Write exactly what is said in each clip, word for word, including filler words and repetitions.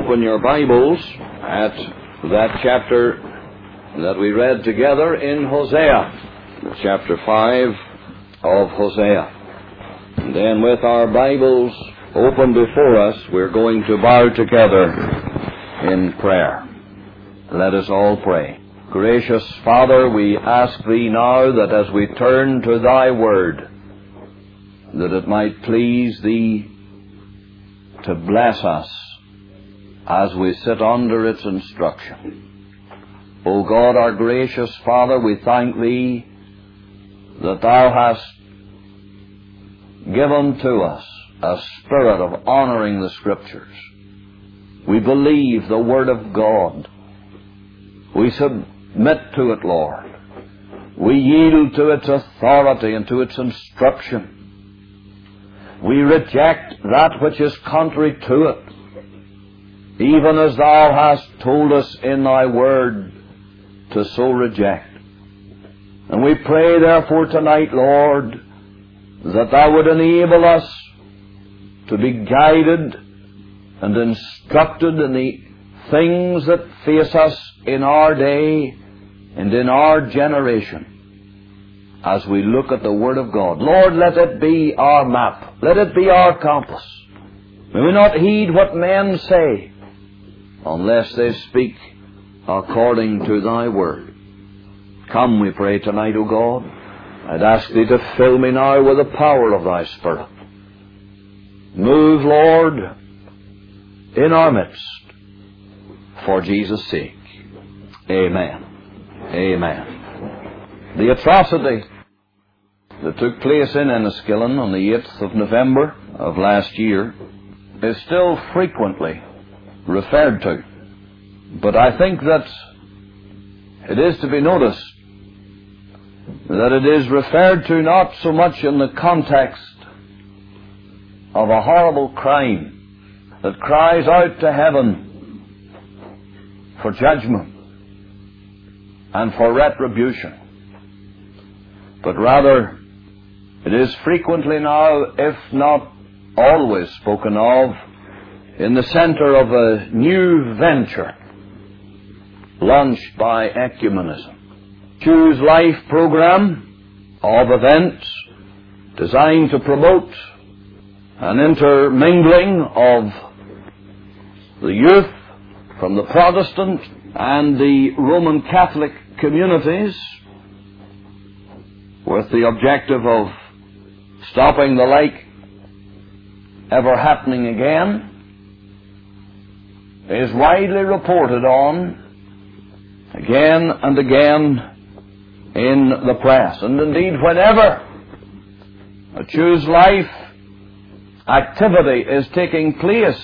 open your Bibles at that chapter that we read together in Hosea, chapter five of Hosea. And then with our Bibles open before us, we're going to bow together in prayer. Let us all pray. Gracious Father, we ask Thee now that as we turn to Thy Word, that it might please Thee to bless us as we sit under its instruction. O God, our gracious Father, we thank Thee that Thou hast given to us a spirit of honoring the Scriptures. We believe the Word of God. We submit to it, Lord. We yield to its authority and to its instruction. We reject that which is contrary to it, even as Thou hast told us in Thy Word to so reject. And we pray, therefore, tonight, Lord, that Thou would enable us to be guided and instructed in the things that face us in our day and in our generation as we look at the Word of God. Lord, let it be our map. Let it be our compass. May we not heed what men say unless they speak according to Thy Word. Come, we pray tonight, O God. I'd ask Thee to fill me now with the power of Thy Spirit. Move, Lord, in our midst, for Jesus' sake. Amen. Amen. The atrocity that took place in Enniskillen on the eighth of November of last year is still frequently referred to. But I think that it is to be noticed that it is referred to not so much in the context of a horrible crime that cries out to heaven for judgment and for retribution, but rather it is frequently now, if not always, spoken of in the center of a new venture launched by ecumenism. Choose Life program of events designed to promote an intermingling of the youth from the Protestant and the Roman Catholic communities with the objective of stopping the like ever happening again is widely reported on again and again in the press. And indeed, whenever a Choose Life activity is taking place,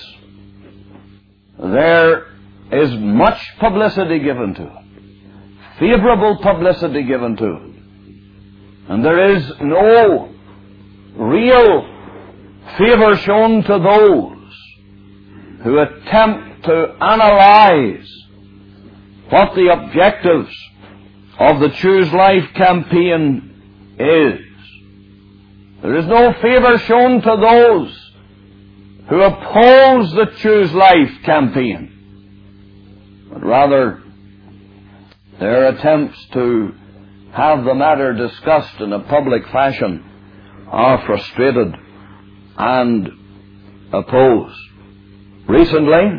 there is much publicity given to it, favorable publicity given to it. And there is no real favor shown to those who attempt to analyze what the objectives of the Choose Life campaign is. There is no favor shown to those who oppose the Choose Life campaign, but rather their attempts to have the matter discussed in a public fashion are frustrated and opposed. Recently,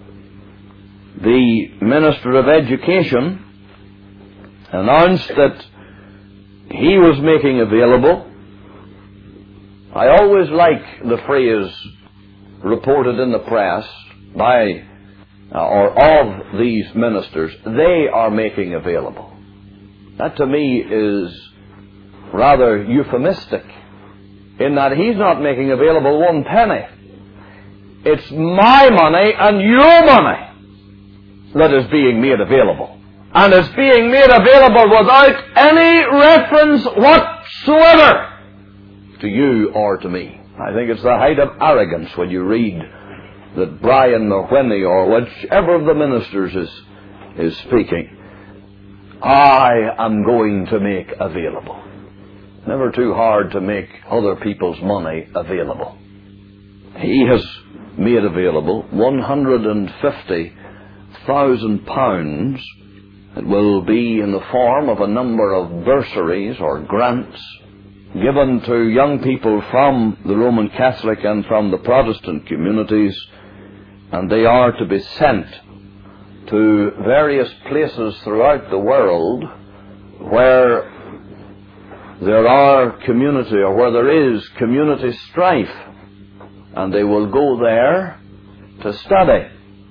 the Minister of Education announced that he was making available, I always like the phrase reported in the press by uh, or of these ministers, they are making available. That to me is rather euphemistic in that he's not making available one penny. It's my money and your money that is being made available. And it's being made available without any reference whatsoever to you or to me. I think it's the height of arrogance when you read that Brian or Whinney or whichever of the ministers is, is speaking. I am going to make available. Never too hard to make other people's money available. He has made available one hundred fifty thousand pounds. It will be in the form of a number of bursaries or grants given to young people from the Roman Catholic and from the Protestant communities, and they are to be sent to various places throughout the world where there are community, or where there is community strife, and they will go there to study,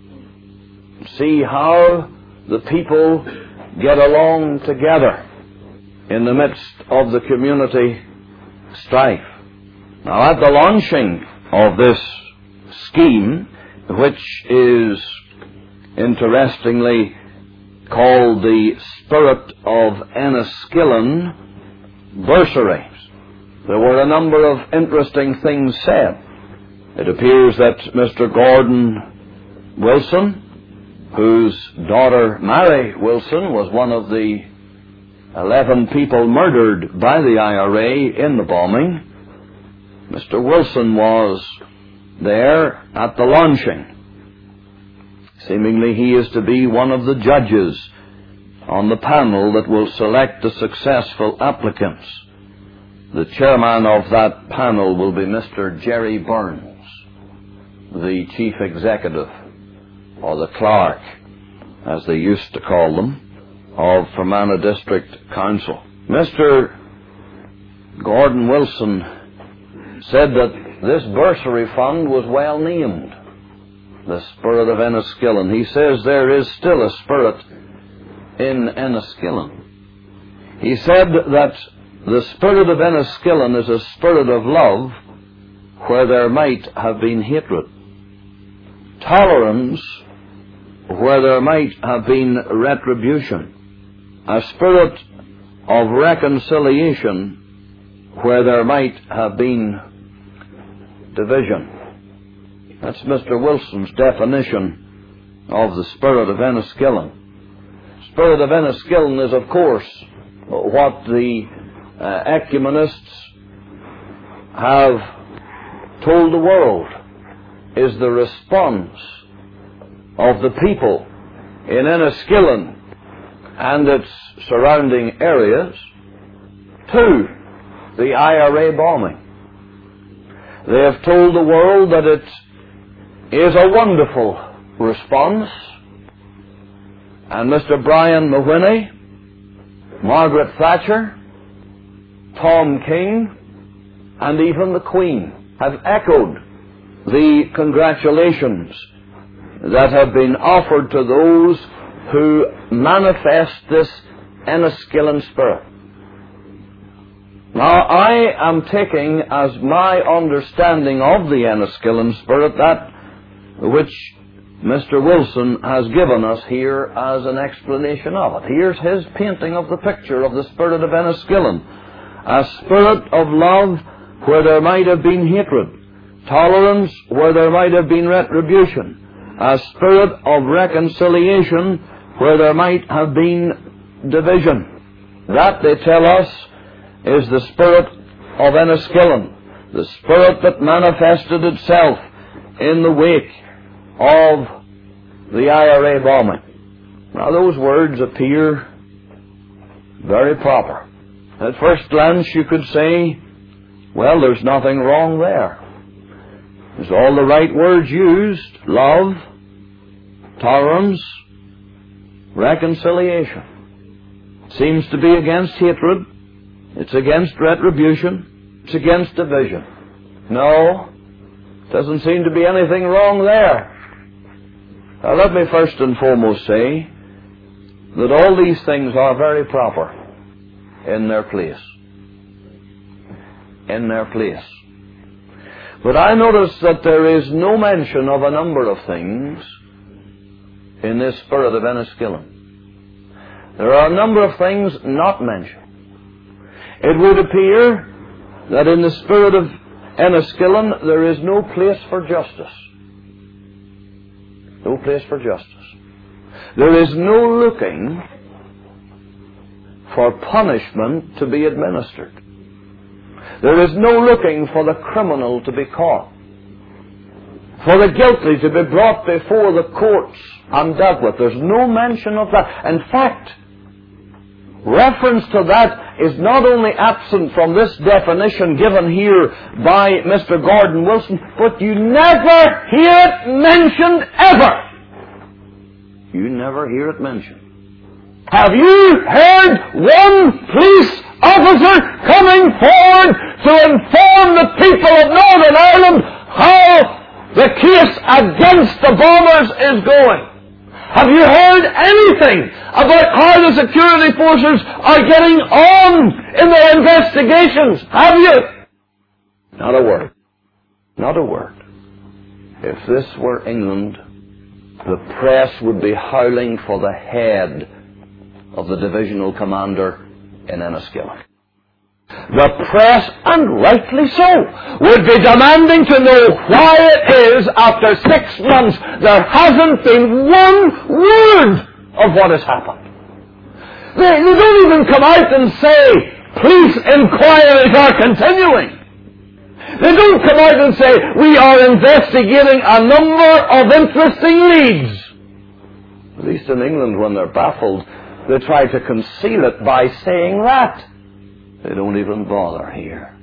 see how the people get along together in the midst of the community strife. Now, at the launching of this scheme, which is interestingly called the Spirit of Enniskillen Bursaries, there were a number of interesting things said. It appears that Mister Gordon Wilson, whose daughter Mary Wilson was one of the eleven people murdered by the I R A in the bombing, Mister Wilson was there at the launching. Seemingly he is to be one of the judges on the panel that will select the successful applicants. The chairman of that panel will be Mister Jerry Burns, the chief executive, or the clerk, as they used to call them, of Fermanagh District Council. Mister Gordon Wilson said that this bursary fund was well named, the Spirit of Enniskillen. He says there is still a spirit in Enniskillen. He said that the Spirit of Enniskillen is a spirit of love where there might have been hatred, tolerance where there might have been retribution, a spirit of reconciliation where there might have been division. That's Mister Wilson's definition of the Spirit of Enniskillen. Spirit of Enniskillen is, of course, what the uh, ecumenists have told the world is the response of the people in Enniskillen and its surrounding areas to the I R A bombing. They have told the world that it is a wonderful response, and Mister Brian Mahoney, Margaret Thatcher, Tom King, and even the Queen have echoed the congratulations that have been offered to those who manifest this Enniskillen spirit. Now, I am taking as my understanding of the Enniskillen spirit that which Mister Wilson has given us here as an explanation of it. Here's his painting of the picture of the Spirit of Enniskillen. A spirit of love where there might have been hatred, tolerance where there might have been retribution, a spirit of reconciliation where there might have been division. That, they tell us, is the Spirit of Enniskillen, the spirit that manifested itself in the wake of the I R A bombing. Now, those words appear very proper. At first glance, you could say, well, there's nothing wrong there. There's all the right words used: love, tolerance, reconciliation. It seems to be against hatred. It's against retribution. It's against division. No, doesn't seem to be anything wrong there. Now, let me first and foremost say that all these things are very proper in their place. In their place. But I notice that there is no mention of a number of things in this Spirit of Enniskillen. There are a number of things not mentioned. It would appear that in the Spirit of Enniskillen there is no place for justice. No place for justice. There is no looking for punishment to be administered. There is no looking for the criminal to be caught. for the guilty to be brought before the courts and dealt with. There's no mention of that. In fact, reference to that is not only absent from this definition given here by Mister Gordon Wilson, but you never hear it mentioned ever. You never hear it mentioned. Have you heard one police officer coming forward to inform the people of Northern Ireland how the case against the bombers is going? Have you heard anything about how the security forces are getting on in their investigations? Have you? Not a word. Not a word. If this were England, the press would be howling for the head of the divisional commander in Enniskillen. The press, and rightly so, would be demanding to know why it is, after six months, there hasn't been one word of what has happened. They, they don't even come out and say, police inquiries are continuing. They don't come out and say, we are investigating a number of interesting leads. At least in England, when they're baffled, they try to conceal it by saying that. They don't even bother here.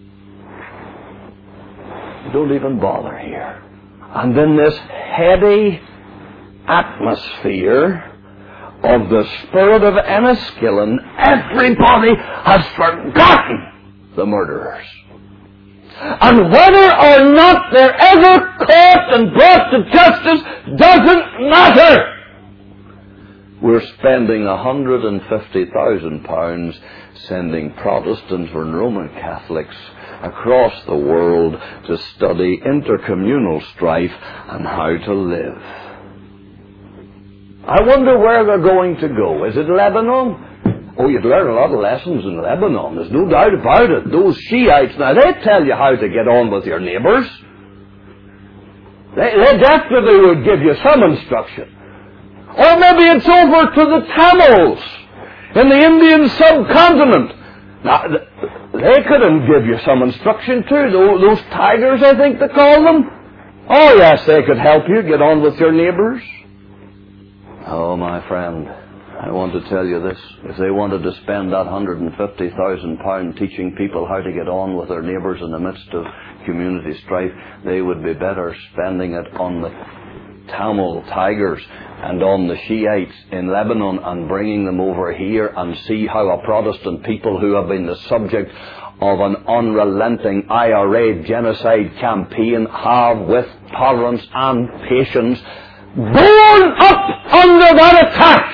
They don't even bother here. And in this heady atmosphere of the spirit of Enniskillen, everybody has forgotten the murderers. And whether or not they're ever caught and brought to justice doesn't matter. We're spending one hundred fifty thousand pounds sending Protestants and Roman Catholics across the world to study intercommunal strife and how to live. I wonder where they're going to go. Is it Lebanon? Oh, you'd learn a lot of lessons in Lebanon. There's no doubt about it. Those Shiites, now, they tell you how to get on with your neighbours. They, they definitely would give you some instruction. Or maybe it's over to the Tamils in the Indian subcontinent. Now, they couldn't give you some instruction too. Those, those tigers, I think they call them. Oh, yes, they could help you get on with your neighbours. Oh, my friend, I want to tell you this. If they wanted to spend that one hundred fifty thousand pounds teaching people how to get on with their neighbours in the midst of community strife, they would be better spending it on the Tamil tigers and on the Shiites in Lebanon and bringing them over here and see how a Protestant people who have been the subject of an unrelenting I R A genocide campaign have, with tolerance and patience, borne up under that attack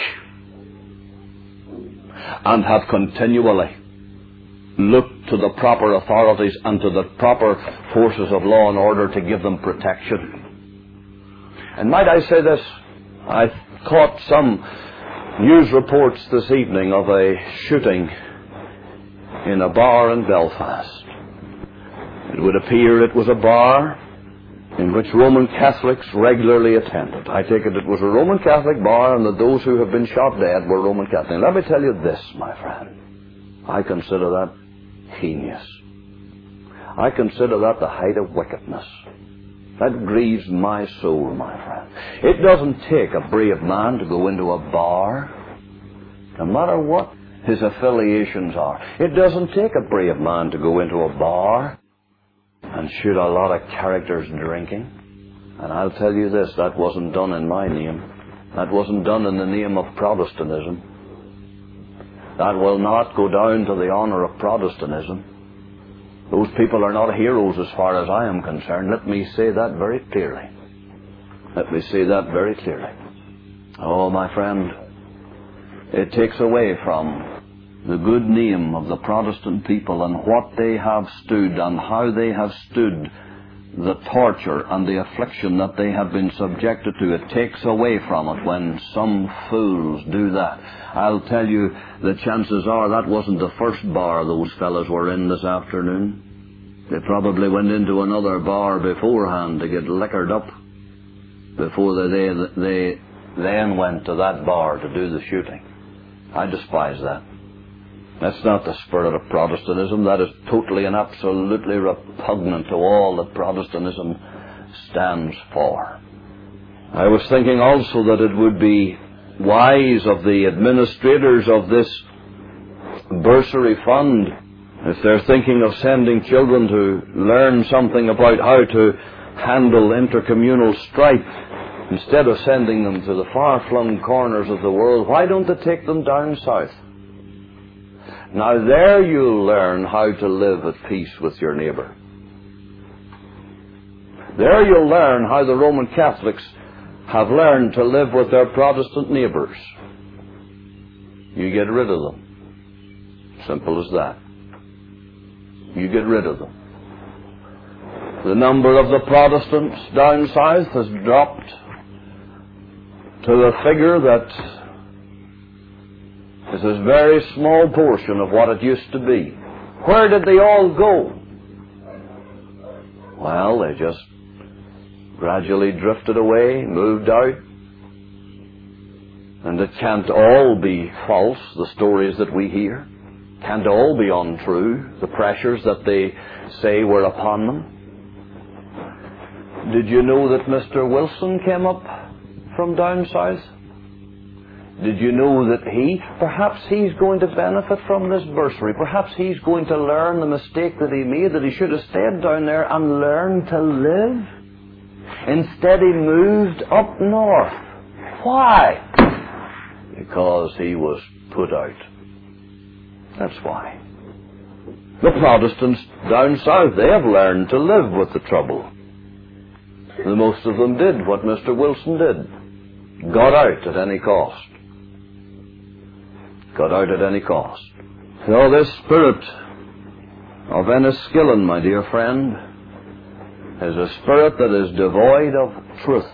and have continually looked to the proper authorities and to the proper forces of law and order to give them protection. And might I say this, I caught some news reports this evening of a shooting in a bar in Belfast. It would appear it was a bar in which Roman Catholics regularly attended. I take it it was a Roman Catholic bar and that those who have been shot dead were Roman Catholics. Let me tell you this, my friend. I consider that heinous. I consider that the height of wickedness. That grieves my soul, my friend. It doesn't take a brave man to go into a bar, no matter what his affiliations are. It doesn't take a brave man to go into a bar and shoot a lot of characters drinking. And I'll tell you this, that wasn't done in my name. That wasn't done in the name of Protestantism. That will not go down to the honour of Protestantism. Those people are not heroes as far as I am concerned. Let me say that very clearly. Let me say that very clearly. Oh, my friend, it takes away from the good name of the Protestant people and what they have stood and how they have stood the torture and the affliction that they have been subjected to. It takes away from it when some fools do that. I'll tell you, the chances are that wasn't the first bar those fellas were in this afternoon. They probably went into another bar beforehand to get liquored up before they, they, they then went to that bar to do the shooting. I despise that. That's not the spirit of Protestantism. That is totally and absolutely repugnant to all that Protestantism stands for. I was thinking also that it would be wise of the administrators of this bursary fund, if they're thinking of sending children to learn something about how to handle intercommunal strife, instead of sending them to the far-flung corners of the world, why don't they take them down south? Now there you'll learn how to live at peace with your neighbour. There you'll learn how the Roman Catholics have learned to live with their Protestant neighbours. You get rid of them. Simple as that. You get rid of them. The number of the Protestants down south has dropped to a figure that is a very small portion of what it used to be. Where did they all go? Well, they just gradually drifted away, moved out. And it can't all be false, the stories that we hear. Can't all be untrue, the pressures that they say were upon them. Did you know that Mister Wilson came up from down south? Did you know that he, perhaps he's going to benefit from this bursary. Perhaps he's going to learn the mistake that he made, that he should have stayed down there and learned to live. Instead he moved up north. Why? Because he was put out. That's why. The Protestants down south, they have learned to live with the trouble. The most of them did what Mister Wilson did. Got out at any cost. Got out at any cost. So this spirit of Enniskillen, my dear friend, is a spirit that is devoid of truth.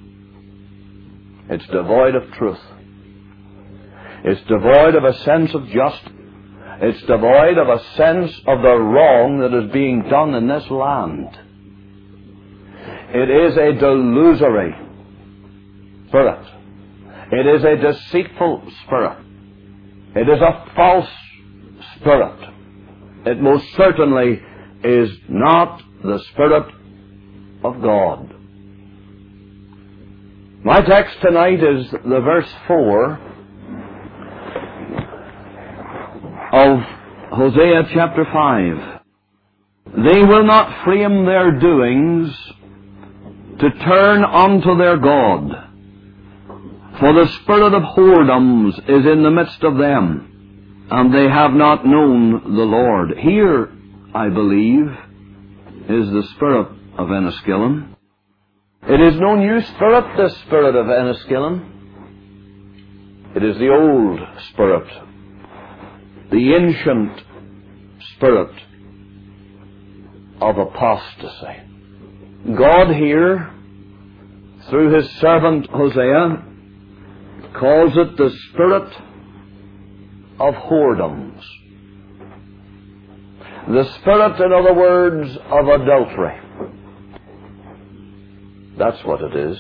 It's devoid of truth. It's devoid of a sense of justice. It's devoid of a sense of the wrong that is being done in this land. It is a delusory spirit. It is a deceitful spirit. It is a false spirit. It most certainly is not the Spirit of God. My text tonight is the verse four of Hosea chapter five. They will not frame their doings to turn unto their God, for the spirit of whoredoms is in the midst of them, and they have not known the Lord. Here, I believe, is the spirit of Enniskillen. It is no new spirit, this spirit of Enniskillen. It is the old spirit, the ancient spirit of apostasy. God here, through His servant Hosea, calls it the spirit of whoredoms. The spirit, in other words, of adultery. That's what it is.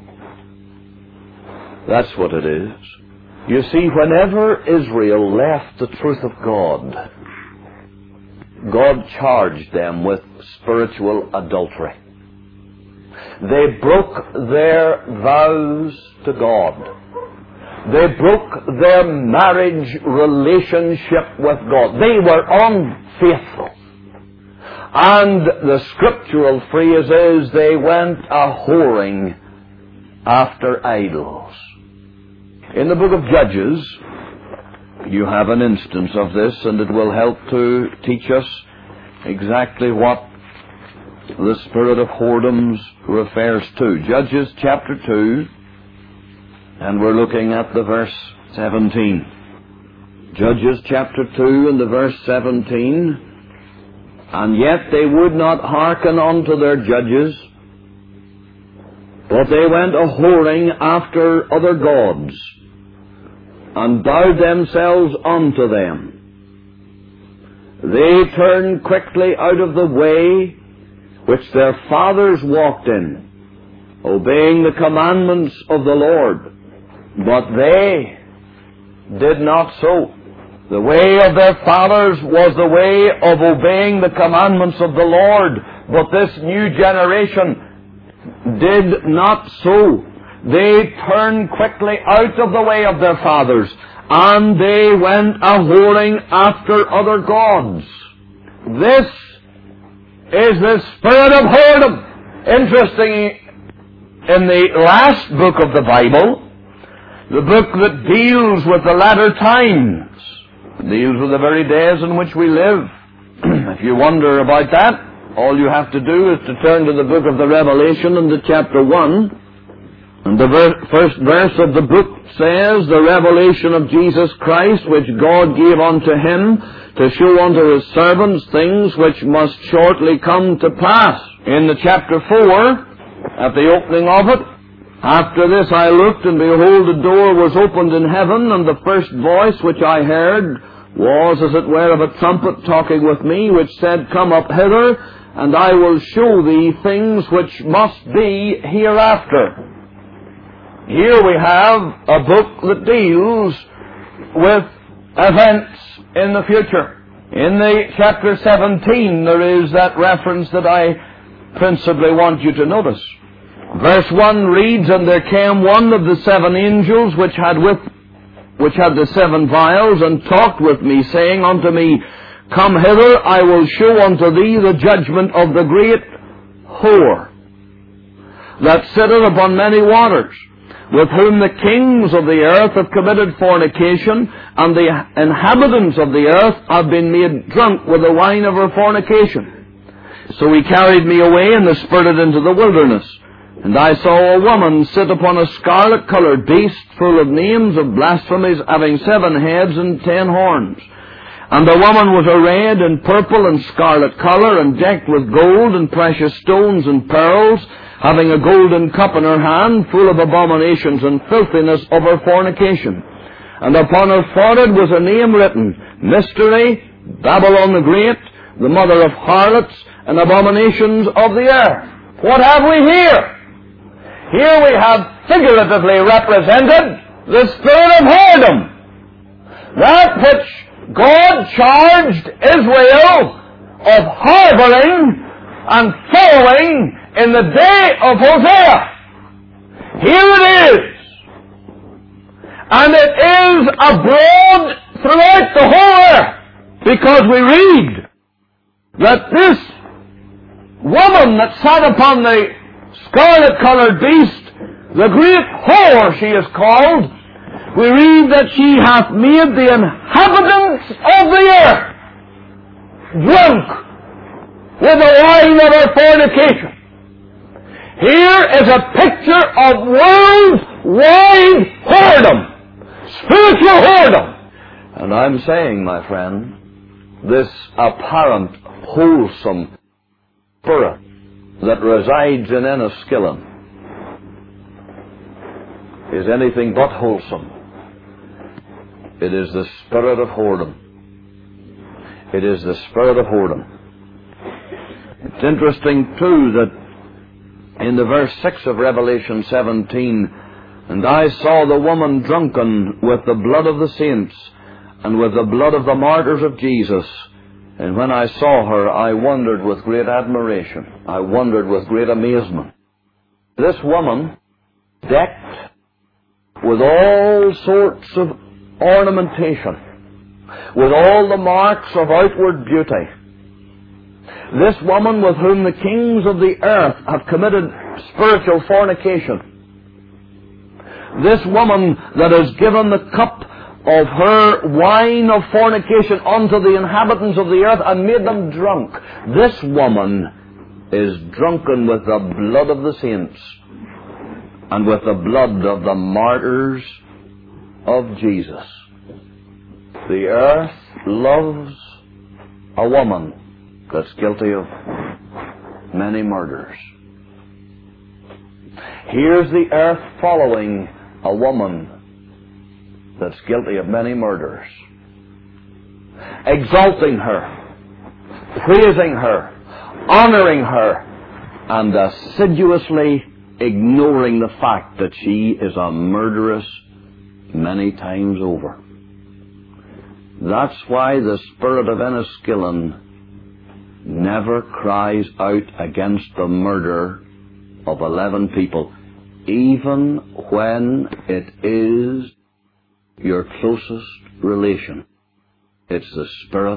That's what it is. You see, whenever Israel left the truth of God, God charged them with spiritual adultery. They broke their vows to God. They broke their marriage relationship with God. They were unfaithful. And the scriptural phrase is, they went a-whoring after idols. In the book of Judges, you have an instance of this, and it will help to teach us exactly what the spirit of whoredoms refers to. Judges chapter two, and we're looking at the verse seventeen. Judges chapter two and the verse seventeen. And yet they would not hearken unto their judges, but they went a-whoring after other gods, and bowed themselves unto them. They turned quickly out of the way which their fathers walked in, obeying the commandments of the Lord. But they did not so. The way of their fathers was the way of obeying the commandments of the Lord. But this new generation did not so. They turned quickly out of the way of their fathers, and they went a-whoring after other gods. This is the spirit of whoredom. Interesting, in the last book of the Bible, the book that deals with the latter times, deals with the very days in which we live. If you wonder about that, all you have to do is to turn to the book of the Revelation and to chapter one. And the ver- first verse of the book says, the revelation of Jesus Christ, which God gave unto him, to show unto his servants things which must shortly come to pass. In the chapter four, at the opening of it, after this I looked, and behold, a door was opened in heaven, and the first voice which I heard was as it were of a trumpet talking with me, which said, Come up hither, and I will show thee things which must be hereafter. Here we have a book that deals with events in the future. In the chapter seventeen, there is that reference that I principally want you to notice. Verse one reads, And there came one of the seven angels which had with which had the seven vials, and talked with me, saying unto me, Come hither, I will show unto thee the judgment of the great whore, that sitteth upon many waters, with whom the kings of the earth have committed fornication, and the inhabitants of the earth have been made drunk with the wine of her fornication. So he carried me away, and was spurted into the wilderness. And I saw a woman sit upon a scarlet-coloured beast, full of names of blasphemies, having seven heads and ten horns. And the woman was arrayed in purple and scarlet colour, and decked with gold and precious stones and pearls, having a golden cup in her hand, full of abominations and filthiness of her fornication. And upon her forehead was a name written, Mystery, Babylon the Great, the mother of harlots and abominations of the earth. What have we here? Here we have figuratively represented the spirit of whoredom, that which God charged Israel of harboring and following in the day of Hosea. Here it is. And it is abroad throughout the whole earth, because we read that this woman that sat upon the scarlet-coloured beast, the great whore she is called, we read that she hath made the inhabitants of the earth drunk with the wine of her fornication. Here is a picture of worldwide whoredom, spiritual whoredom. And I'm saying, my friend, this apparent wholesome spirit that resides in Enniskillen is anything but wholesome. It is the spirit of whoredom. It is the spirit of whoredom. It's interesting, too, that in the verse six of Revelation seventeen, And I saw the woman drunken with the blood of the saints, and with the blood of the martyrs of Jesus. And when I saw her, I wondered with great admiration. I wondered with great amazement. This woman, decked with all sorts of ornamentation, with all the marks of outward beauty. This woman with whom the kings of the earth have committed spiritual fornication. This woman that has given the cup of her wine of fornication unto the inhabitants of the earth and made them drunk. This woman is drunken with the blood of the saints and with the blood of the martyrs of Jesus. The earth loves a woman that's guilty of many murders. Here's the earth following a woman that's guilty of many murders, exalting her, praising her, honoring her, and assiduously ignoring the fact that she is a murderess many times over. That's why the spirit of Enniskillen never cries out against the murder of eleven people, even when it is your closest relation. It's the spirit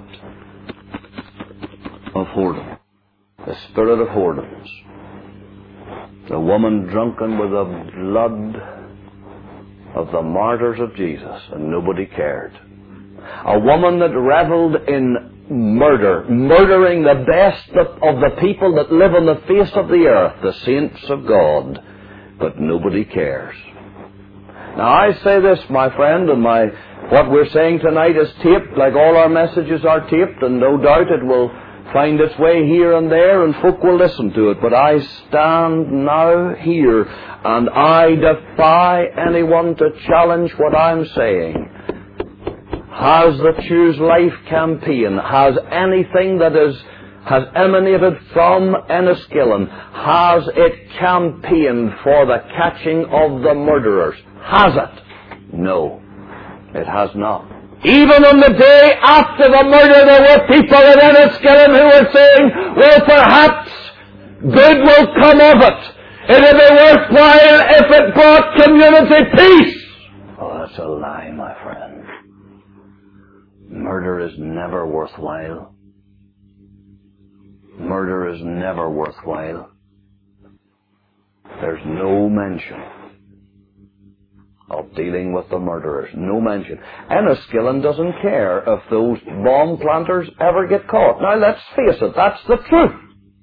of whoredom. The spirit of whoredoms. The woman drunken with the blood of the martyrs of Jesus, and nobody cared. A woman that reveled in murder, murdering the best of, of the people that live on the face of the earth, the saints of God, but nobody cares. Now I say this, my friend, and my what we're saying tonight is taped, like all our messages are taped, and no doubt it will find its way here and there, and folk will listen to it. But I stand now here, and I defy anyone to challenge what I'm saying. Has the Choose Life campaign, has anything that is, has emanated from Enniskillen, has it campaigned for the catching of the murderers? Has it? No, it has not. Even on the day after the murder, there were people in Enniskillen who were saying, well, perhaps good will come of it. It'll be worthwhile if it brought community peace. Oh, that's a lie, my friend. Murder is never worthwhile. Murder is never worthwhile. There's no mention of dealing with the murderers. No mention. Enniskillen doesn't care if those bomb planters ever get caught. Now, let's face it, that's the truth.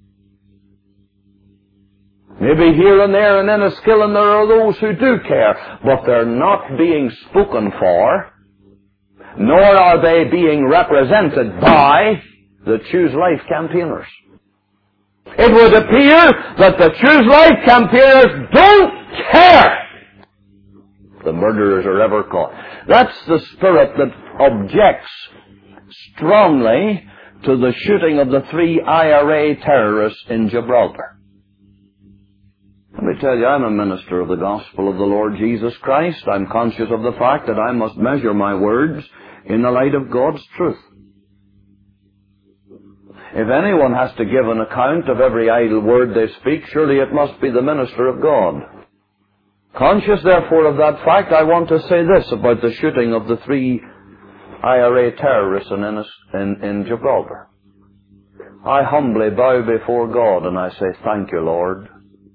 Maybe here and there in Enniskillen there are those who do care, but they're not being spoken for, nor are they being represented by the Choose Life campaigners. It would appear that the Choose Life campaigners don't care the murderers are ever caught. That's the spirit that objects strongly to the shooting of the three I R A terrorists in Gibraltar. Let me tell you, I'm a minister of the gospel of the Lord Jesus Christ. I'm conscious of the fact that I must measure my words in the light of God's truth. If anyone has to give an account of every idle word they speak, surely it must be the minister of God. Conscious, therefore, of that fact, I want to say this about the shooting of the three I R A terrorists in, in, in Gibraltar. I humbly bow before God and I say, thank you, Lord.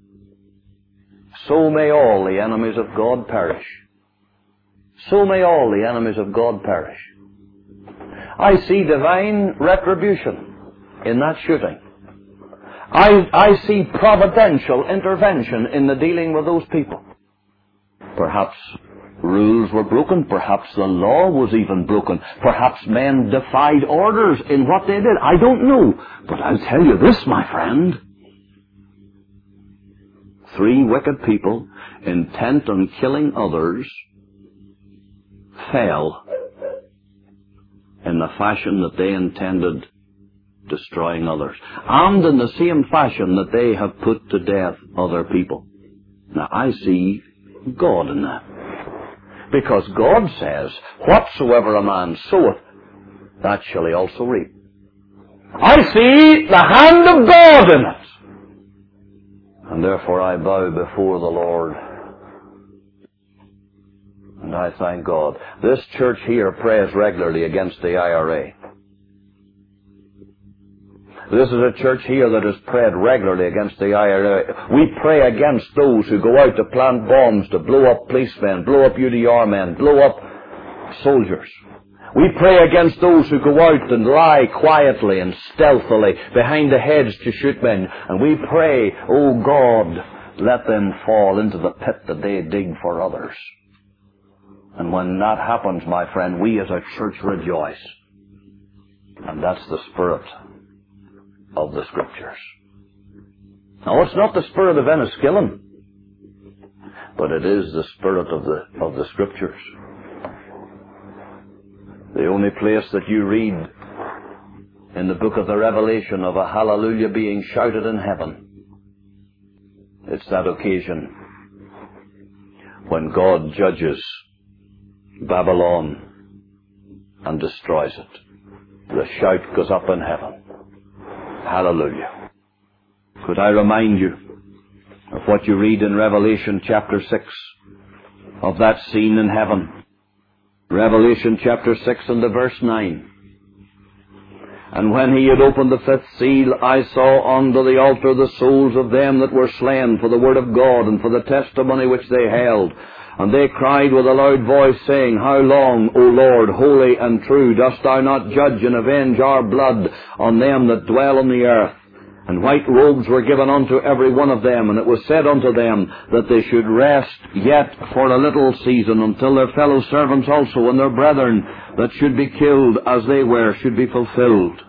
So may all the enemies of God perish. So may all the enemies of God perish. I see divine retribution in that shooting. I, I see providential intervention in the dealing with those people. Perhaps rules were broken. Perhaps the law was even broken. Perhaps men defied orders in what they did. I don't know. But I'll tell you this, my friend. Three wicked people, intent on killing others, fell in the fashion that they intended destroying others, and in the same fashion that they have put to death other people. Now, I see God in that. Because God says, whatsoever a man soweth, that shall he also reap. I see the hand of God in it. And therefore I bow before the Lord. And I thank God. This church here prays regularly against the I R A. This is a church here that has prayed regularly against the I R A. We pray against those who go out to plant bombs, to blow up policemen, blow up U D R men, blow up soldiers. We pray against those who go out and lie quietly and stealthily behind the hedge to shoot men. And we pray, oh God, let them fall into the pit that they dig for others. And when that happens, my friend, we as a church rejoice. And that's the spirit of the Scriptures. Now, it's not the spirit of Enniskillen, but it is the spirit of the of the Scriptures. The only place that you read in the book of the Revelation of a hallelujah being shouted in heaven, it's that occasion when God judges Babylon and destroys it. The shout goes up in heaven. Hallelujah. Could I remind you of what you read in Revelation chapter six of that scene in heaven. Revelation chapter six and the verse nine. And when he had opened the fifth seal, I saw under the altar the souls of them that were slain for the word of God and for the testimony which they held. And they cried with a loud voice, saying, How long, O Lord, holy and true, dost thou not judge and avenge our blood on them that dwell on the earth? And white robes were given unto every one of them, and it was said unto them that they should rest yet for a little season, until their fellow servants also and their brethren that should be killed as they were should be fulfilled.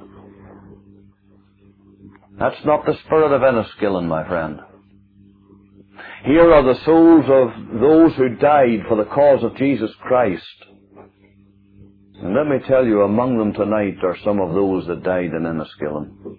That's not the spirit of Enniskillen, my friend. Here are the souls of those who died for the cause of Jesus Christ. And let me tell you, among them tonight are some of those that died in Enniskillen.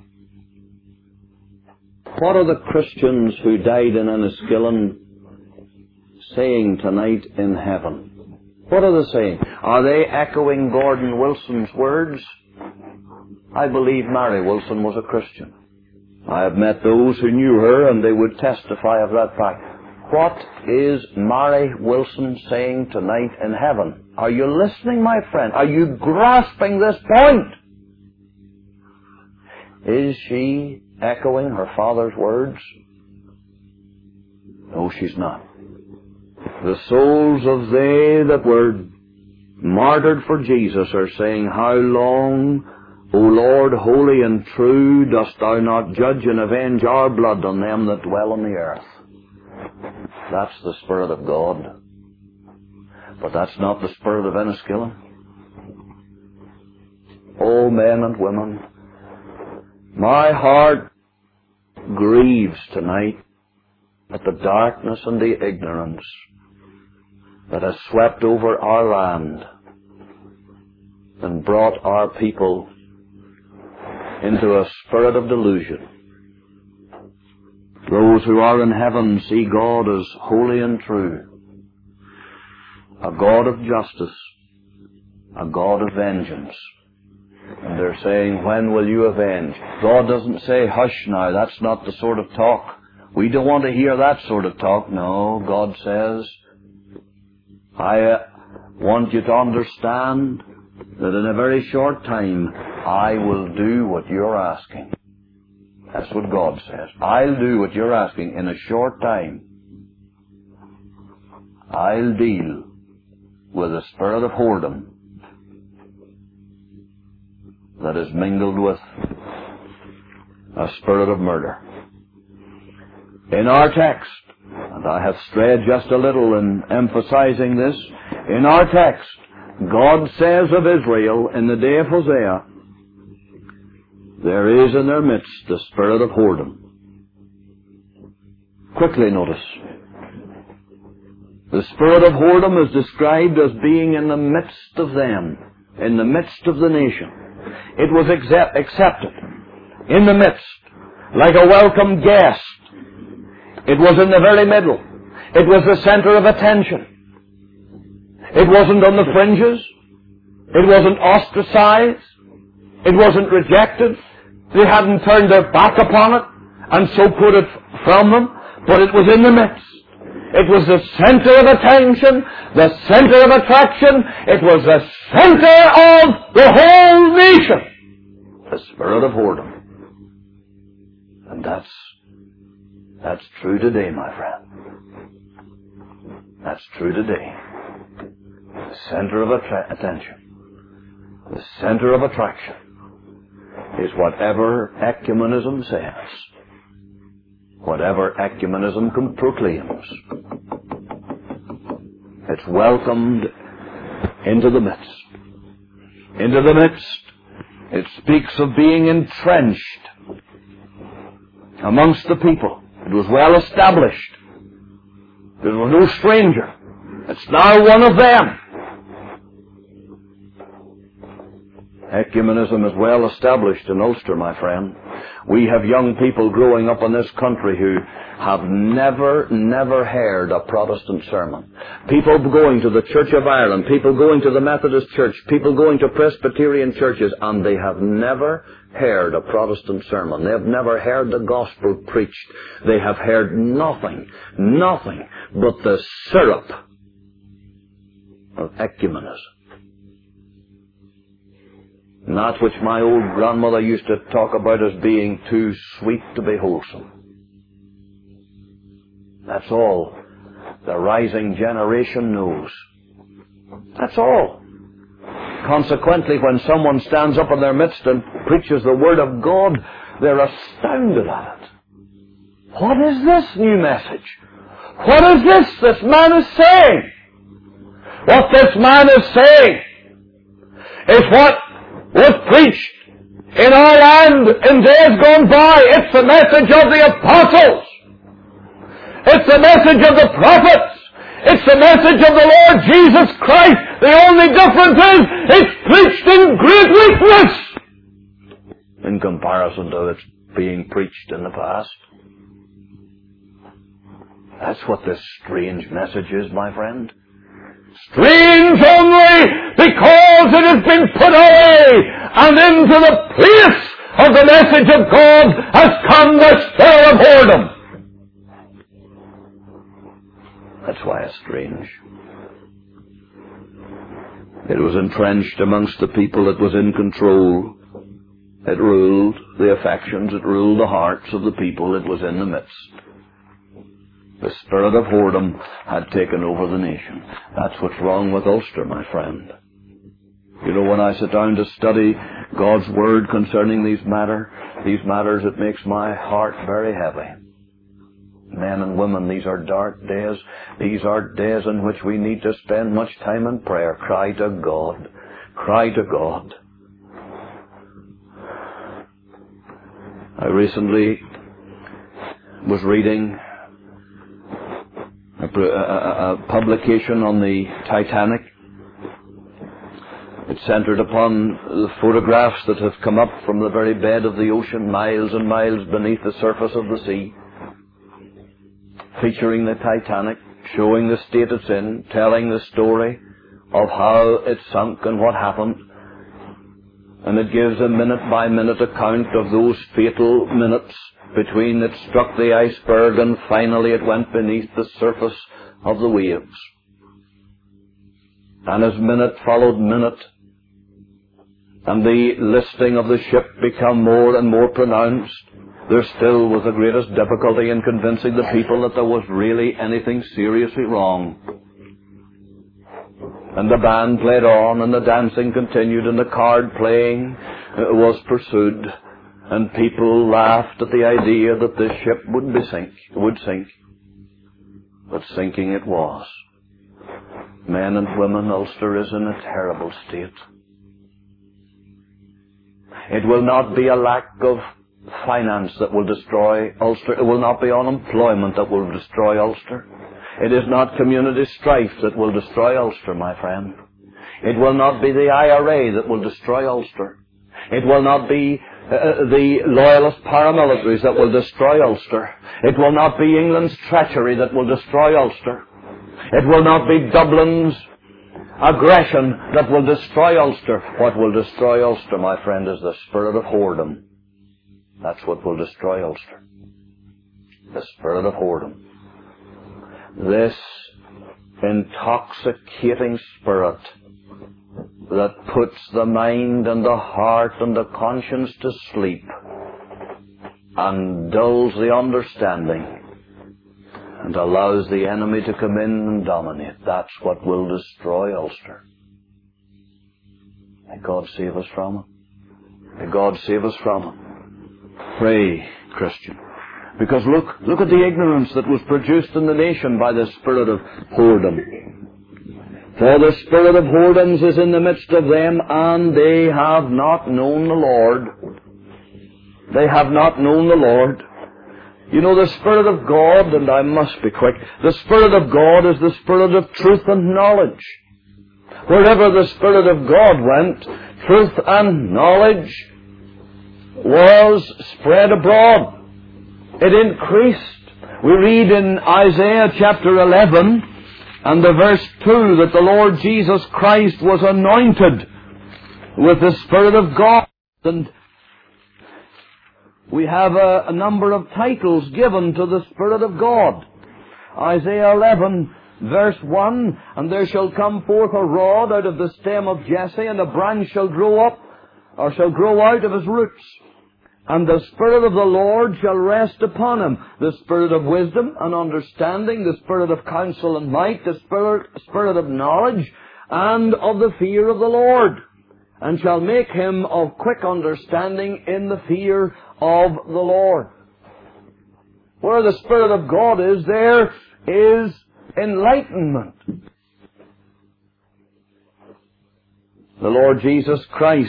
What are the Christians who died in Enniskillen saying tonight in heaven? What are they saying? Are they echoing Gordon Wilson's words? I believe Mary Wilson was a Christian. I have met those who knew her, and they would testify of that fact. What is Mary Wilson saying tonight in heaven? Are you listening, my friend? Are you grasping this point? Is she echoing her Father's words? No, she's not. The souls of they that were martyred for Jesus are saying, How long, O Lord, holy and true, dost thou not judge and avenge our blood on them that dwell on the earth? That's the Spirit of God. But that's not the spirit of Enniskillen. Oh, men and women, my heart grieves tonight at the darkness and the ignorance that has swept over our land and brought our people into a spirit of delusion. Those who are in heaven see God as holy and true, a God of justice, a God of vengeance. And they're saying, when will you avenge? God doesn't say, hush now, that's not the sort of talk. We don't want to hear that sort of talk. No, God says, I uh, want you to understand that in a very short time, I will do what you're asking. That's what God says. I'll do what you're asking in a short time. I'll deal with the spirit of whoredom that is mingled with a spirit of murder. In our text, and I have strayed just a little in emphasizing this, in our text, God says of Israel in the day of Hosea, there is in their midst the spirit of whoredom. Quickly notice. The spirit of whoredom is described as being in the midst of them, in the midst of the nation. It was accept, accepted, in the midst, like a welcome guest. It was in the very middle. It was the center of attention. It wasn't on the fringes. It wasn't ostracized. It wasn't rejected. They hadn't turned their back upon it and so put it from them, but it was in the midst. It was the center of attention, the center of attraction. It was the center of the whole nation. The spirit of whoredom. And that's, that's true today, my friend. That's true today. The center of attra- attention, the center of attraction, is whatever ecumenism says, whatever ecumenism can proclaims. It's welcomed into the midst. Into the midst, it speaks of being entrenched amongst the people. It was well established. It was no stranger. It's now one of them. Ecumenism is well established in Ulster, my friend. We have young people growing up in this country who have never, never heard a Protestant sermon. People going to the Church of Ireland, people going to the Methodist Church, people going to Presbyterian churches, and they have never heard a Protestant sermon. They have never heard the gospel preached. They have heard nothing, nothing but the syrup of ecumenism. And that which my old grandmother used to talk about as being too sweet to be wholesome. That's all the rising generation knows. That's all. Consequently, when someone stands up in their midst and preaches the Word of God, they're astounded at it. What is this new message? What is this this man is saying? What this man is saying is what was preached in our land in days gone by. It's the message of the apostles. It's the message of the prophets. It's the message of the Lord Jesus Christ. The only difference is it's preached in great weakness in comparison to its being preached in the past. That's what this strange message is, my friend. Strange only because it has been put away, and into the place of the message of God has come the spirit of whoredom. That's why it's strange. It was entrenched amongst the people. It was in control. It ruled the affections. It ruled the hearts of the people. It was in the midst. The spirit of whoredom had taken over the nation. That's what's wrong with Ulster, my friend. You know, when I sit down to study God's Word concerning these matter, these matters, it makes my heart very heavy. Men and women, these are dark days. These are days in which we need to spend much time in prayer. Cry to God. Cry to God. I recently was reading a, a, a publication on the Titanic. It centered upon the photographs that have come up from the very bed of the ocean, miles and miles beneath the surface of the sea, featuring the Titanic, showing the state it's in, telling the story of how it sunk and what happened. And it gives a minute-by-minute account of those fatal minutes between it struck the iceberg and finally it went beneath the surface of the waves. And as minute followed minute, and the listing of the ship became more and more pronounced, there still was the greatest difficulty in convincing the people that there was really anything seriously wrong. And the band played on, and the dancing continued, and the card playing was pursued, and people laughed at the idea that the ship would be sink, would sink. But sinking it was. Men and women, Ulster is in a terrible state. It will not be a lack of finance that will destroy Ulster. It will not be unemployment that will destroy Ulster. It is not community strife that will destroy Ulster, my friend. It will not be the I R A that will destroy Ulster. It will not be uh, the loyalist paramilitaries that will destroy Ulster. It will not be England's treachery that will destroy Ulster. It will not be Dublin's aggression that will destroy Ulster. What will destroy Ulster, my friend, is the spirit of whoredom. That's what will destroy Ulster. The spirit of whoredom. This intoxicating spirit that puts the mind and the heart and the conscience to sleep and dulls the understanding and allows the enemy to come in and dominate. That's what will destroy Ulster. May God save us from it. May God save us from it. Pray, Christian. Because look, look at the ignorance that was produced in the nation by the spirit of whoredom. For the spirit of whoredoms is in the midst of them, and they have not known the Lord. They have not known the Lord. You know, the Spirit of God, and I must be quick, the Spirit of God is the Spirit of truth and knowledge. Wherever the Spirit of God went, truth and knowledge was spread abroad. It increased. We read in Isaiah chapter eleven and the verse two that the Lord Jesus Christ was anointed with the Spirit of God. And we have a, a number of titles given to the Spirit of God. Isaiah eleven verse one, and there shall come forth a rod out of the stem of Jesse, and a branch shall grow up, or shall grow out of his roots. And the Spirit of the Lord shall rest upon him, the Spirit of wisdom and understanding, the Spirit of counsel and might, the Spirit, Spirit of knowledge, and of the fear of the Lord. And shall make him of quick understanding in the fear of the Lord. Where the Spirit of God is, there is enlightenment. The Lord Jesus Christ,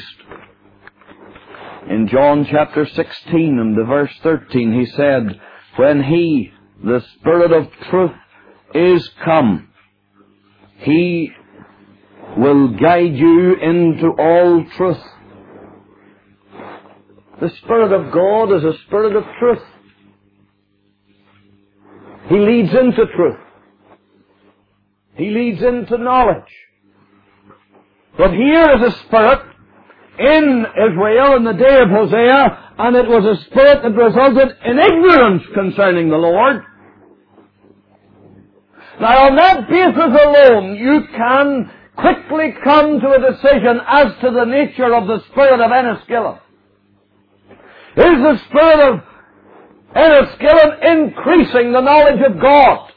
in John chapter sixteen and the verse thirteen, He said, when He, the Spirit of truth, is come, He will guide you into all truth. The Spirit of God is a Spirit of truth. He leads into truth. He leads into knowledge. But here is a Spirit in Israel in the day of Hosea, and it was a spirit that resulted in ignorance concerning the Lord. Now, on that basis alone, you can quickly come to a decision as to the nature of the spirit of Enniskillen. Is the spirit of Enniskillen increasing the knowledge of God?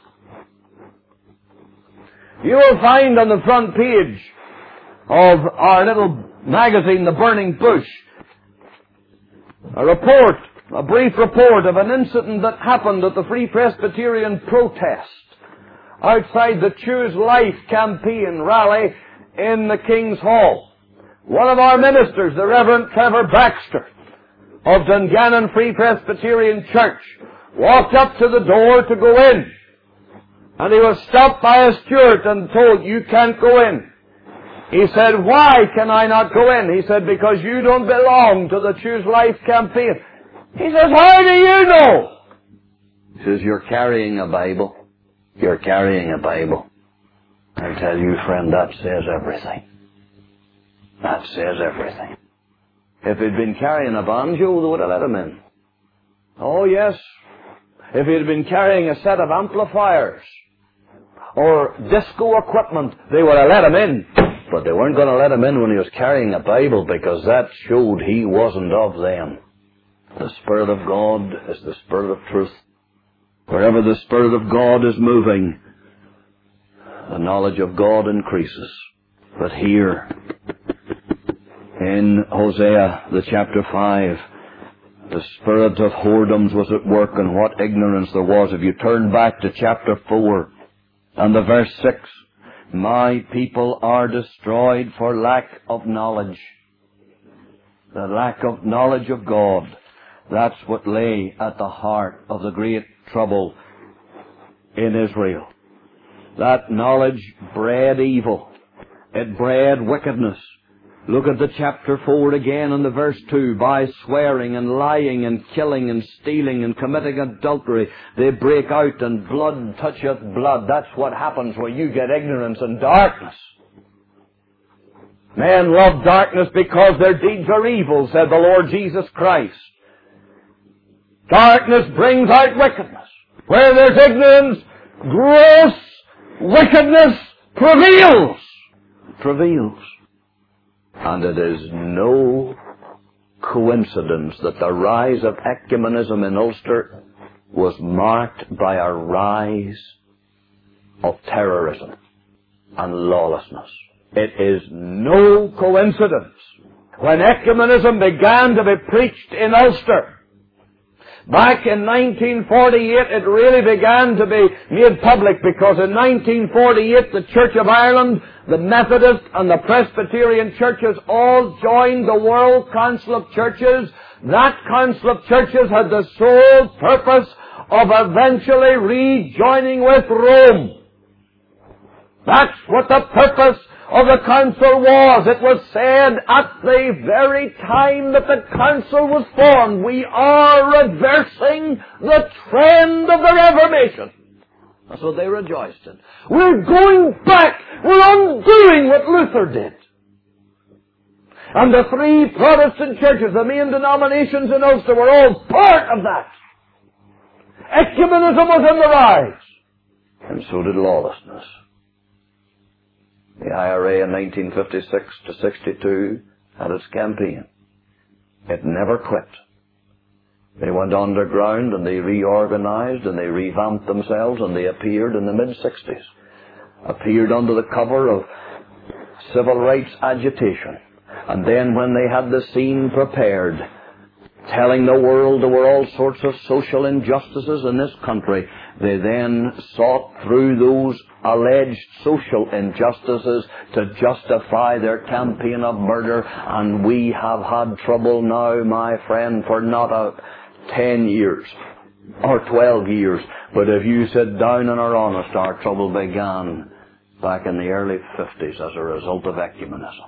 You will find on the front page of our little magazine, The Burning Bush, a report, a brief report of an incident that happened at the Free Presbyterian protest outside the Choose Life campaign rally in the King's Hall. One of our ministers, the Reverend Trevor Baxter of Dungannon Free Presbyterian Church, walked up to the door to go in. And he was stopped by a steward and told, you can't go in. He said, why can I not go in? He said, because you don't belong to the Choose Life campaign. He says, how do you know? He says, you're carrying a Bible. You're carrying a Bible. I tell you, friend, that says everything. That says everything. If he'd been carrying a banjo, they would have let him in. Oh, yes. If he'd been carrying a set of amplifiers or disco equipment, they would have let him in. But they weren't going to let him in when he was carrying a Bible, because that showed he wasn't of them. The Spirit of God is the Spirit of truth. Wherever the Spirit of God is moving, the knowledge of God increases. But here, in Hosea, the chapter five, the spirit of whoredoms was at work, and what ignorance there was. If you turn back to chapter four and the verse six, my people are destroyed for lack of knowledge. The lack of knowledge of God. That's what lay at the heart of the great trouble in Israel. That knowledge bred evil. It bred wickedness. Look at the chapter four again and the verse two. By swearing and lying and killing and stealing and committing adultery, they break out, and blood toucheth blood. That's what happens when you get ignorance and darkness. Men love darkness because their deeds are evil, said the Lord Jesus Christ. Darkness brings out wickedness. Where there's ignorance, gross wickedness prevails. Prevails. And it is no coincidence that the rise of ecumenism in Ulster was marked by a rise of terrorism and lawlessness. It is no coincidence. When ecumenism began to be preached in Ulster, back in nineteen forty-eight, it really began to be made public, because in nineteen forty-eight the Church of Ireland, the Methodist and the Presbyterian churches all joined the World Council of Churches. That Council of Churches had the sole purpose of eventually rejoining with Rome. That's what the purpose of the council was. It was said at the very time that the council was formed, we are reversing the trend of the Reformation. That's what they rejoiced in. We're going back. We're undoing what Luther did. And the three Protestant churches, the main denominations in Ulster, were all part of that. Ecumenism was in the rise. And so did lawlessness. The I R A in nineteen fifty-six to sixty-two had its campaign. It never quit. They went underground and they reorganized and they revamped themselves and they appeared in the mid-sixties. Appeared under the cover of civil rights agitation. And then when they had the scene prepared, telling the world there were all sorts of social injustices in this country, they then sought through those alleged social injustices to justify their campaign of murder. And we have had trouble now, my friend, for not a ten years or twelve years. But if you sit down and are honest, our trouble began back in the early fifties as a result of ecumenism.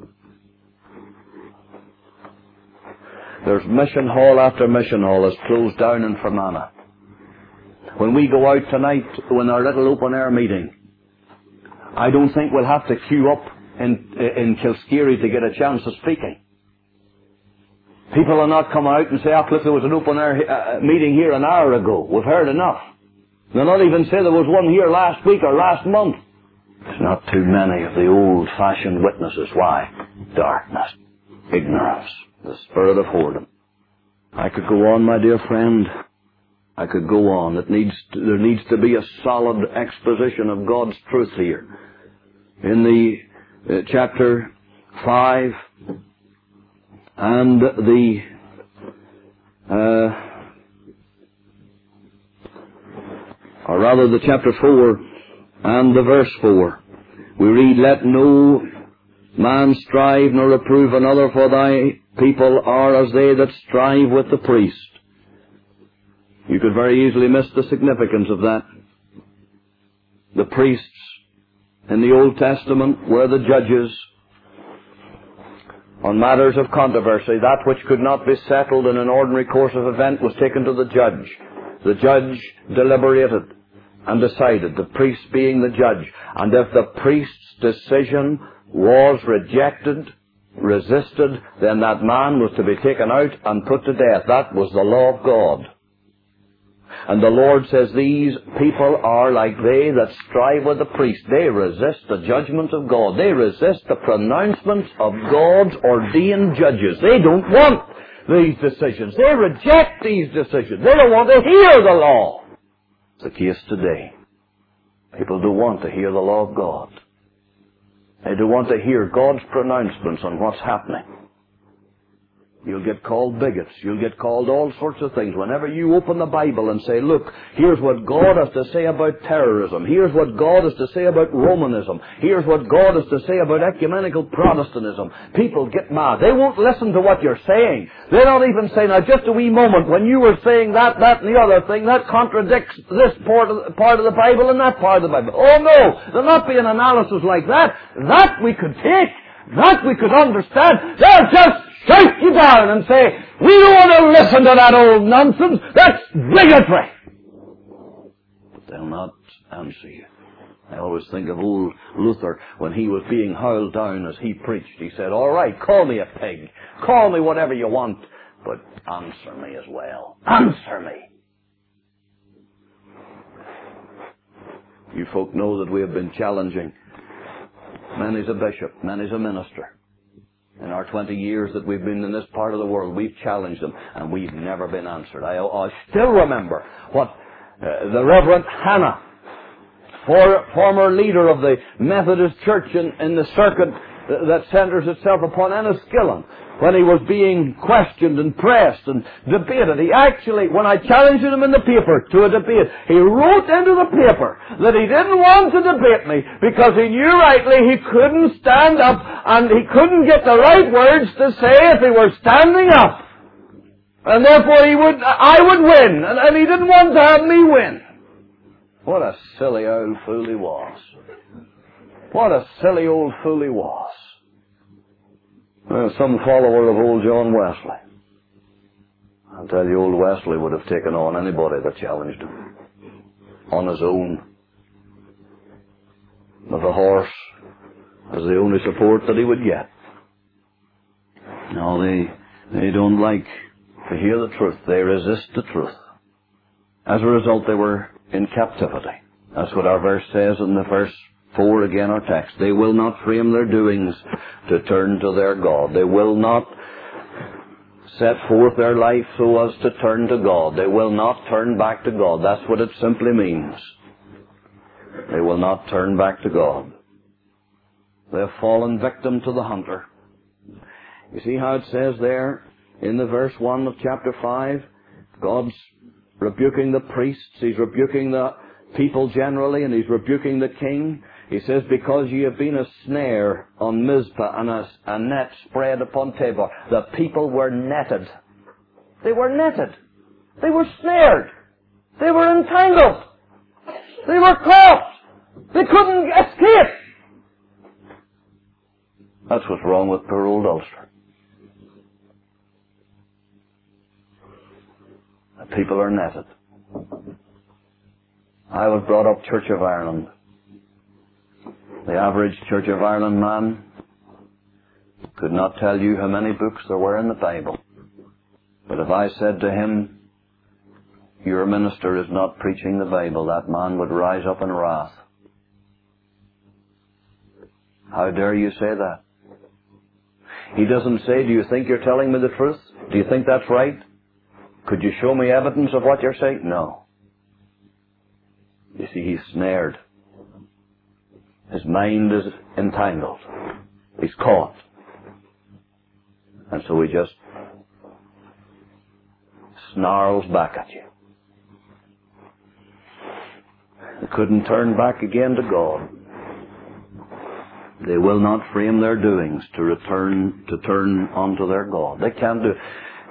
There's mission hall after mission hall is closed down in Fermanagh. When we go out tonight in our little open-air meeting, I don't think we'll have to queue up in, in Kilskeary to get a chance of speaking. People are not coming out and say, oh, look, there was an open-air uh, meeting here an hour ago. We've heard enough. They'll not even say there was one here last week or last month. There's not too many of the old-fashioned witnesses. Why? Darkness. Ignorance. The spirit of whoredom. I could go on, my dear friend. I could go on. It needs to, there needs to be a solid exposition of God's truth here. In the uh, chapter five and the uh, or rather the chapter four and the verse four, we read, "Let no man strive nor reprove another, for thy people are as they that strive with the priest." You could very easily miss the significance of that. The priests in the Old Testament were the judges on matters of controversy. That which could not be settled in an ordinary course of event was taken to the judge. The judge deliberated and decided, the priest being the judge. And if the priest's decision was rejected, resisted, then that man was to be taken out and put to death. That was the law of God. And the Lord says, these people are like they that strive with the priest. They resist the judgment of God. They resist the pronouncements of God's ordained judges. They don't want these decisions. They reject these decisions. They don't want to hear the law. It's the case today. People don't want to hear the law of God. They don't want to hear God's pronouncements on what's happening. You'll get called bigots. You'll get called all sorts of things. Whenever you open the Bible and say, look, here's what God has to say about terrorism. Here's what God has to say about Romanism. Here's what God has to say about ecumenical Protestantism. People get mad. They won't listen to what you're saying. They're not even saying, now just a wee moment, when you were saying that, that and the other thing, that contradicts this part of, part of the Bible and that part of the Bible. Oh no, there'll not be an analysis like that. That we could take. That we could understand. They'll just shout you down and say, we don't want to listen to that old nonsense. That's bigotry. But they'll not answer you. I always think of old Luther when he was being hurled down as he preached. He said, all right, call me a pig. Call me whatever you want, but answer me as well. Answer me. You folk know that we have been challenging. Many's a bishop, many's a minister. In our twenty years that we've been in this part of the world, we've challenged them, and we've never been answered. I, I still remember what uh, the Reverend Hannah, for, former leader of the Methodist Church in, in the circuit that centers itself upon Enniskillen, when he was being questioned and pressed and debated. He actually, when I challenged him in the paper to a debate, he wrote into the paper that he didn't want to debate me because he knew rightly he couldn't stand up and he couldn't get the right words to say if he were standing up. And therefore he would, I would win. And, and he didn't want to have me win. What a silly old fool he was. What a silly old fool he was. Well, some follower of old John Wesley. I'll tell you, old Wesley would have taken on anybody that challenged him. On his own. With a horse as the only support that he would get. No, they, they don't like to hear the truth. They resist the truth. As a result, they were in captivity. That's what our verse says in the verse four, again, our text. They will not frame their doings to turn to their God. They will not set forth their life so as to turn to God. They will not turn back to God. That's what it simply means. They will not turn back to God. They have fallen victim to the hunter. You see how it says there in the verse one of chapter five? God's rebuking the priests. He's rebuking the people generally, and He's rebuking the king. He says, because ye have been a snare on Mizpah and a, a net spread upon Tabor. The people were netted. They were netted. They were snared. They were entangled. They were caught. They couldn't escape. That's what's wrong with poor old Ulster. The people are netted. I was brought up Church of Ireland. The average Church of Ireland man could not tell you how many books there were in the Bible. But if I said to him, your minister is not preaching the Bible, that man would rise up in wrath. How dare you say that? He doesn't say, do you think you're telling me the truth? Do you think that's right? Could you show me evidence of what you're saying? No. You see, he's snared. His mind is entangled. He's caught. And so he just snarls back at you. They couldn't turn back again to God. They will not frame their doings to return, to turn unto their God. They can't do it.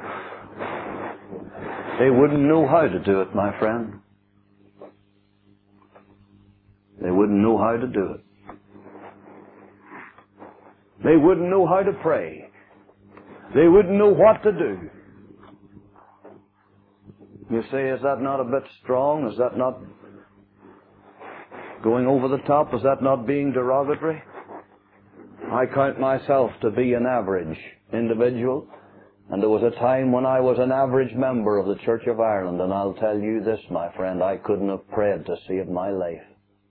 They wouldn't know how to do it, my friend. They wouldn't know how to do it. They wouldn't know how to pray. They wouldn't know what to do. You say, is that not a bit strong? Is that not going over the top? Is that not being derogatory? I count myself to be an average individual, and there was a time when I was an average member of the Church of Ireland, and I'll tell you this, my friend, I couldn't have prayed to save my life.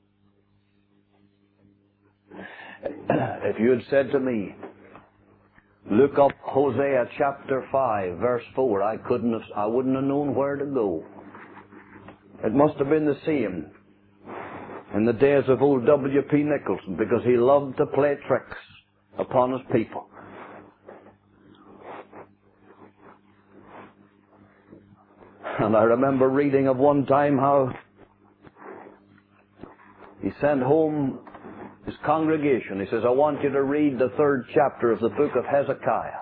If you had said to me, look up Hosea chapter five, verse four, I couldn't have, I wouldn't have known where to go. It must have been the same in the days of old W P Nicholson, because he loved to play tricks upon his people. And I remember reading of one time how he sent home his congregation. He says, I want you to read the third chapter of the book of Hezekiah.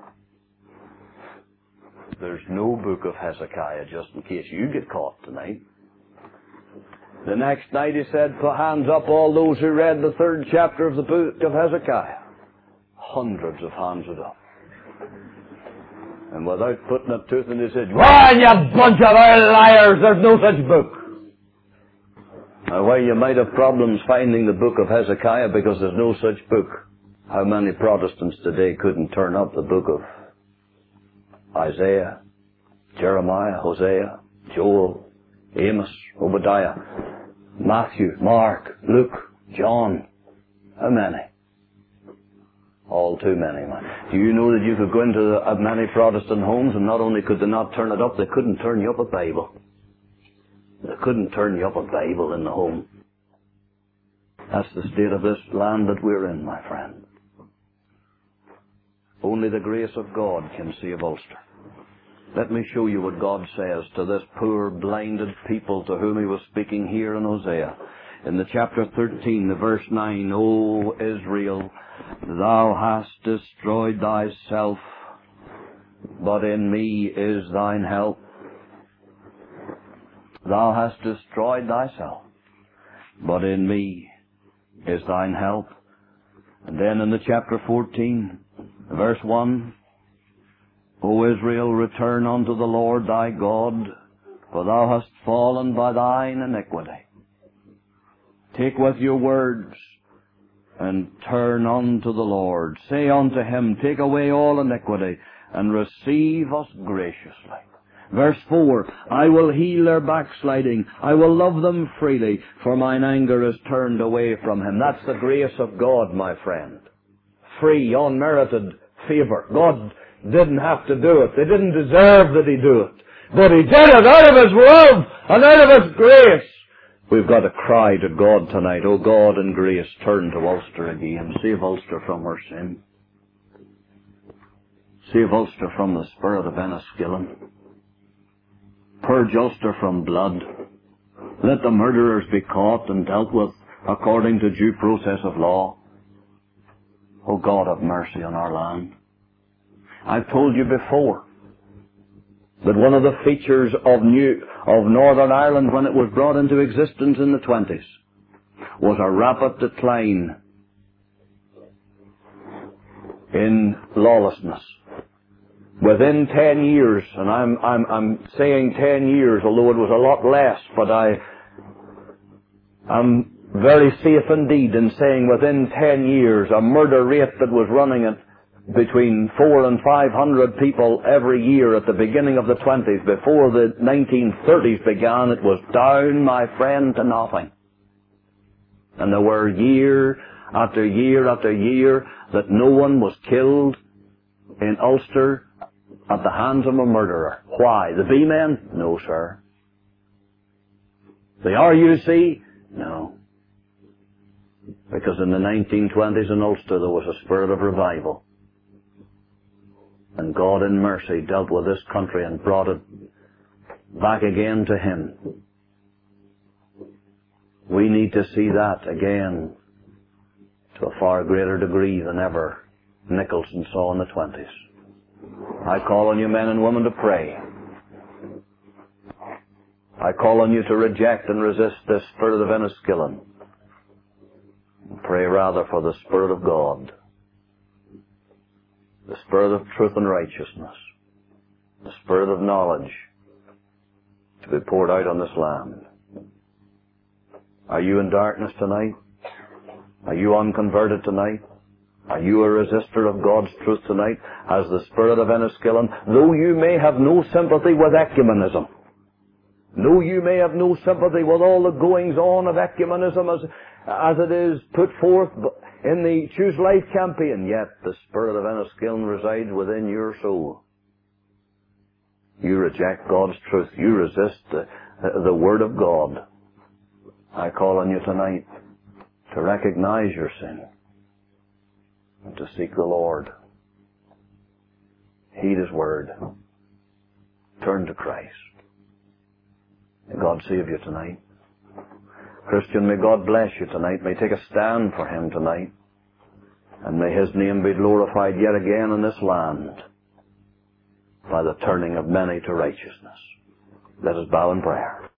There's no book of Hezekiah, just in case you get caught tonight. The next night he said, put hands up all those who read the third chapter of the book of Hezekiah. Hundreds of hands went up. And without putting a tooth in his head, why, you bunch of liars, there's no such book. Now, why you might have problems finding the book of Hezekiah because there's no such book. How many Protestants today couldn't turn up the book of Isaiah, Jeremiah, Hosea, Joel, Amos, Obadiah, Matthew, Mark, Luke, John? How many? All too many, man. Do you know that you could go into the, uh, many Protestant homes, and not only could they not turn it up, they couldn't turn you up a Bible. They couldn't turn you up a Bible in the home. That's the state of this land that we're in, my friend. Only the grace of God can save Ulster. Let me show you what God says to this poor, blinded people to whom He was speaking here in Hosea. In the chapter thirteen, the verse nine, O Israel, thou hast destroyed thyself, but in me is thine help. Thou hast destroyed thyself, but in me is thine help. And then in the chapter fourteen, verse one, O Israel, return unto the Lord thy God, for thou hast fallen by thine iniquity. Take with your words and turn unto the Lord. Say unto him, take away all iniquity and receive us graciously. Verse four, I will heal their backsliding. I will love them freely, for mine anger is turned away from him. That's the grace of God, my friend. Free, unmerited favor. God didn't have to do it. They didn't deserve that he do it. But he did it out of his love and out of his grace. We've got to cry to God tonight, O God in grace, turn to Ulster again. Save Ulster from her sin. Save Ulster from the spirit of Enniskillen. Purge Ulster from blood. Let the murderers be caught and dealt with according to due process of law. O God, have mercy on our land. I've told you before that one of the features of New, of Northern Ireland when it was brought into existence in the twenties was a rapid decline in lawlessness. Within ten years, and I'm, I'm, I'm saying ten years, although it was a lot less, but I, I'm very safe indeed in saying within ten years, a murder rate that was running at between four and five hundred people every year at the beginning of the twenties, before the nineteen thirties began, it was down, my friend, to nothing. And there were year after year after year that no one was killed in Ulster at the hands of a murderer. Why? The B-men? No, sir. The R U C? No. Because in the nineteen twenties in Ulster there was a spirit of revival. And God in mercy dealt with this country and brought it back again to him. We need to see that again to a far greater degree than ever Nicholson saw in the twenties. I call on you men and women to pray. I call on you to reject and resist this spirit of Enniskillen. Pray rather for the Spirit of God, the Spirit of truth and righteousness, the Spirit of knowledge to be poured out on this land. Are you in darkness tonight? Are you unconverted tonight? Are you a resistor of God's truth tonight? Has the spirit of Enniskillen, though you may have no sympathy with ecumenism, though you may have no sympathy with all the goings on of ecumenism as, as it is put forth in the Choose Life campaign, yet the spirit of Enniskillen resides within your soul. You reject God's truth. You resist the, the Word of God. I call on you tonight to recognize your sin and to seek the Lord. Heed His Word. Turn to Christ. May God save you tonight. Christian, may God bless you tonight. May take a stand for Him tonight. And may His name be glorified yet again in this land by the turning of many to righteousness. Let us bow in prayer.